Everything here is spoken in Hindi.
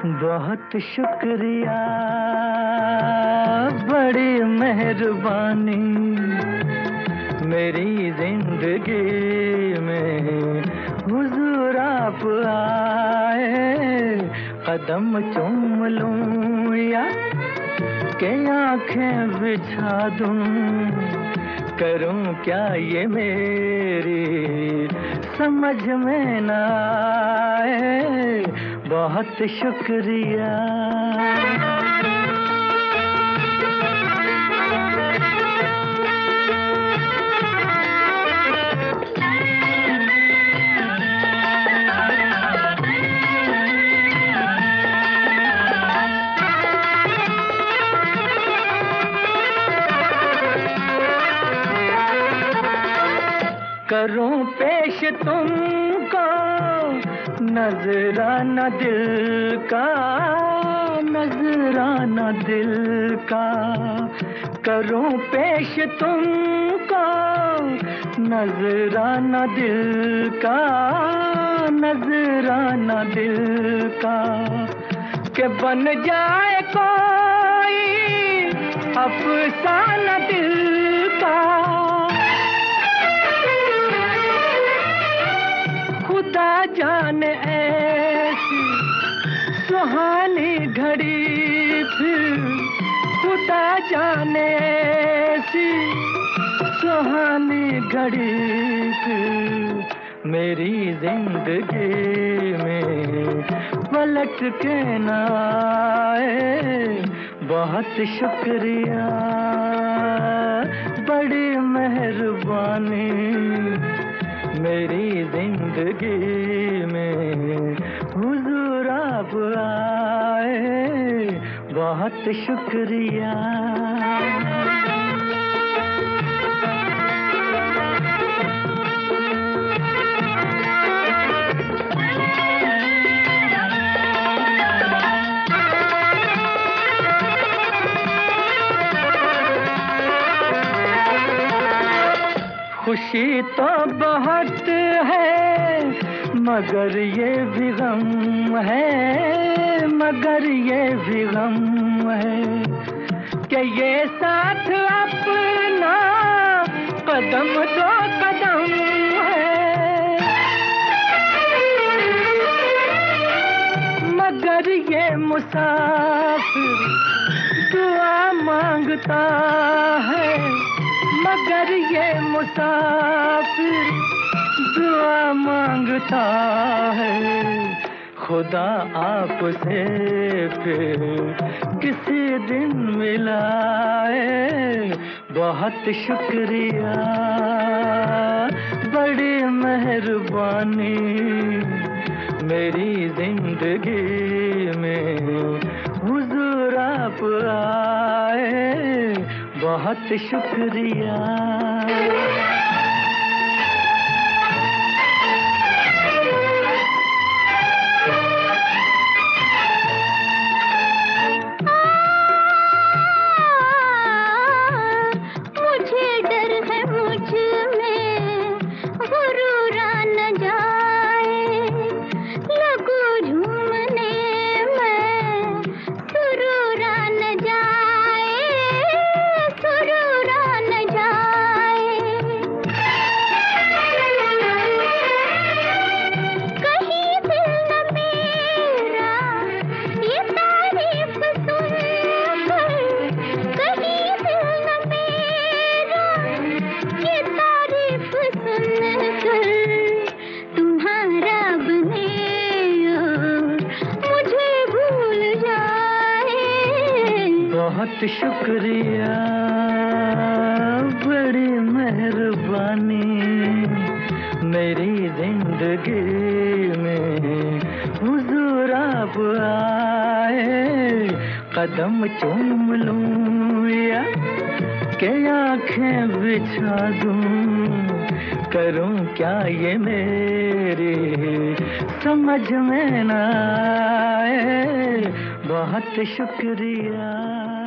बहुत शुक्रिया, बड़ी मेहरबानी, मेरी जिंदगी में हुजूर आप आए। कदम चूम लूं या के आंखें बिछा दूं, करूं क्या ये मेरी समझ में न आए। बहुत शुक्रिया। करूं पेश तुमको नजराना दिल का, नजराना दिल का। करूं पेश तुमको नजराना दिल का, नजराना दिल का। कि बन जाए कोई अफसाना दिल का। खुदा जाने ऐसी सुहानी घड़ी फिर, खुदा जाने ऐसी सुहानी घड़ी फिर मेरी जिंदगी में पलट के न आए। बहुत शुक्रिया, बड़ी मेहरबानी, मेरी जिंदगी में हुजूर आप आए। बहुत शुक्रिया। खुशी तो बहुत है मगर ये भी गम है, मगर ये भी गम है कि ये साथ अपना कदम दो कदम है। मगर ये मुसाफिर दुआ मांगता है, मगर ये मुसाफिर दुआ मांगता है। खुदा आपसे फिर किसी दिन मिलाए। बहुत शुक्रिया, बड़ी मेहरबानी, मेरी जिंदगी में हुजूर आप आए। बहुत शुक्रिया। मुझे डर है मुझ में गुरूर न जाए, लगो झूमने में सुरूर न जाए, सुरूर न जाए। कहीं दिल न मेरा ये तारीफ सुनकर, कहीं दिल न मेरा ये तारीफ सुनकर तुम्हारा बने और मुझे भूल जाए। बहुत शुक्रिया, बड़ी मेहरबानी, मेरी जिंदगी में हुजूर आप आए। कदम चूम लूं या के आंखें बिछा दूं, करूं क्या ये मेरी समझ में न आए। बहुत शुक्रिया।